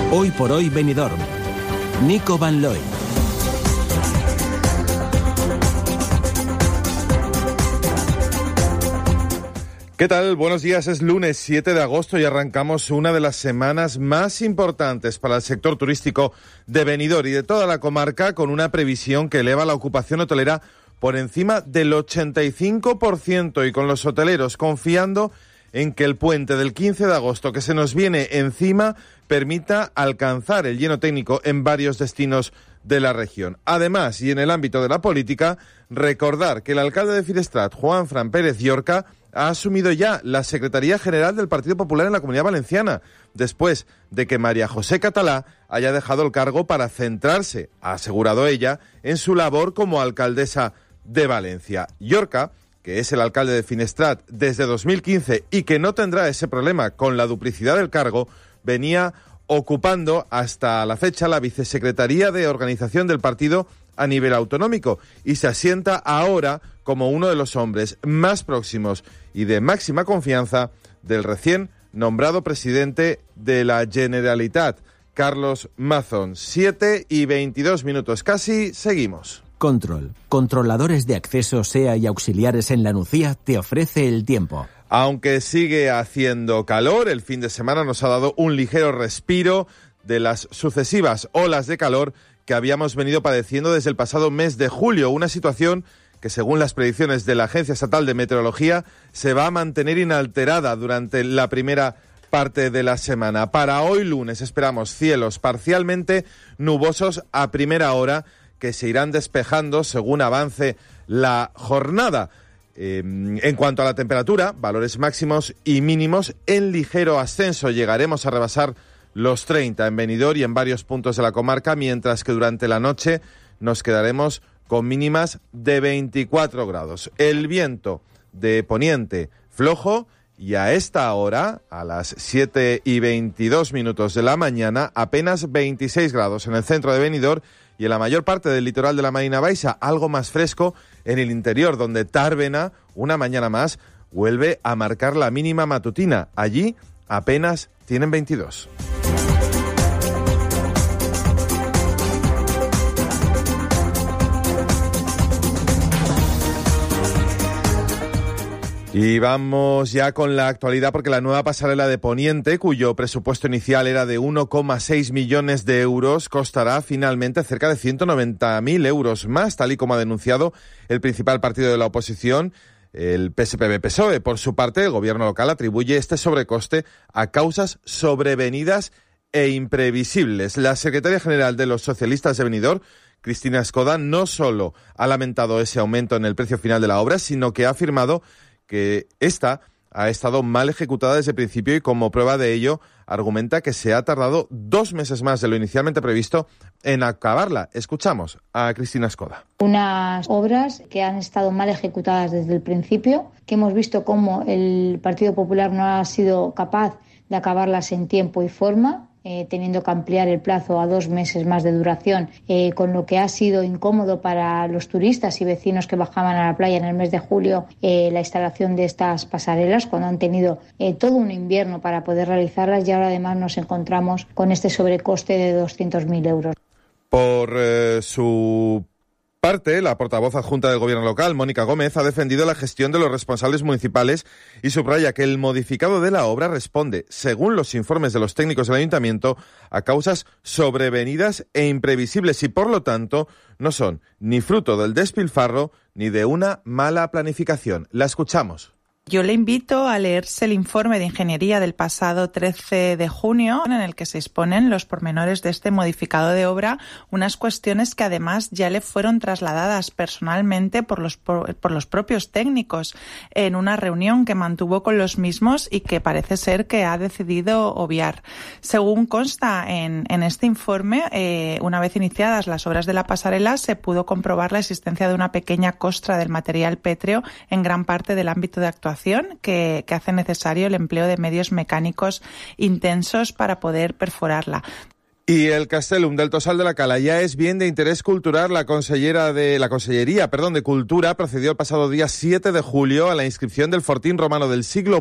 Hoy por hoy Benidorm. Nico Van Looy. ¿Qué tal? Buenos días, es lunes 7 de agosto y arrancamos una de las semanas más importantes para el sector turístico de Benidorm y de toda la comarca, con una previsión que eleva la ocupación hotelera por encima del 85% y con los hoteleros confiando en que el puente del 15 de agosto que se nos viene encima permita alcanzar el lleno técnico en varios destinos de la región. Además, y en el ámbito de la política, recordar que el alcalde de Finestrat, Juanfran Pérez Llorca, ha asumido ya la Secretaría General del Partido Popular en la Comunidad Valenciana, después de que María José Catalá haya dejado el cargo para centrarse, ha asegurado ella, en su labor como alcaldesa de Valencia. Llorca, que es el alcalde de Finestrat desde 2015 y que no tendrá ese problema con la duplicidad del cargo, venía ocupando hasta la fecha la vicesecretaría de organización del partido a nivel autonómico y se asienta ahora como uno de los hombres más próximos y de máxima confianza del recién nombrado presidente de la Generalitat, Carlos Mazón. 7:22 casi, seguimos. Control. Controladores de acceso SEA y auxiliares en La Nucía te ofrece el tiempo. Aunque sigue haciendo calor, el fin de semana nos ha dado un ligero respiro de las sucesivas olas de calor que habíamos venido padeciendo desde el pasado mes de julio, una situación que, según las predicciones de la Agencia Estatal de Meteorología, se va a mantener inalterada durante la primera parte de la semana. Para hoy lunes esperamos cielos parcialmente nubosos a primera hora, que se irán despejando según avance la jornada. En cuanto a la temperatura, valores máximos y mínimos en ligero ascenso. Llegaremos a rebasar los 30 en Benidorm y en varios puntos de la comarca, mientras que durante la noche nos quedaremos con mínimas de 24 grados. El viento de poniente flojo y a esta hora, a las 7:22 de la mañana, apenas 26 grados en el centro de Benidorm y en la mayor parte del litoral de la Marina Baixa, algo más fresco en el interior, donde Tàrbena, una mañana más, vuelve a marcar la mínima matutina. Allí apenas tienen 22. Y vamos ya con la actualidad, porque la nueva pasarela de Poniente, cuyo presupuesto inicial era de 1,6 millones de euros, costará finalmente cerca de 190.000 euros más, tal y como ha denunciado el principal partido de la oposición, el PSPB-PSOE. Por su parte, el gobierno local atribuye este sobrecoste a causas sobrevenidas e imprevisibles. La secretaria general de los socialistas de Benidorm, Cristina Escoda, no solo ha lamentado ese aumento en el precio final de la obra, sino que ha afirmado que esta ha estado mal ejecutada desde el principio y como prueba de ello argumenta que se ha tardado 2 meses más de lo inicialmente previsto en acabarla. Escuchamos a Cristina Escoda. Unas obras que han estado mal ejecutadas desde el principio, que hemos visto cómo el Partido Popular no ha sido capaz de acabarlas en tiempo y forma, teniendo que ampliar el plazo a 2 meses más de duración, con lo que ha sido incómodo para los turistas y vecinos que bajaban a la playa en el mes de julio la instalación de estas pasarelas, cuando han tenido todo un invierno para poder realizarlas, y ahora además nos encontramos con este sobrecoste de 200.000 euros. Por su parte, la portavoz adjunta del gobierno local, Mónica Gómez, ha defendido la gestión de los responsables municipales y subraya que el modificado de la obra responde, según los informes de los técnicos del ayuntamiento, a causas sobrevenidas e imprevisibles y, por lo tanto, no son ni fruto del despilfarro ni de una mala planificación. La escuchamos. Yo le invito a leerse el informe de ingeniería del pasado 13 de junio, en el que se exponen los pormenores de este modificado de obra, unas cuestiones que además ya le fueron trasladadas personalmente por los propios técnicos en una reunión que mantuvo con los mismos y que parece ser que ha decidido obviar. Según consta en este informe, una vez iniciadas las obras de la pasarela, se pudo comprobar la existencia de una pequeña costra del material pétreo en gran parte del ámbito de actuación que hace necesario el empleo de medios mecánicos intensos para poder perforarla. Y el Castellum del Tosal de la Cala ya es bien de interés cultural. La Consellería de Cultura procedió el pasado día 7 de julio a la inscripción del fortín romano del siglo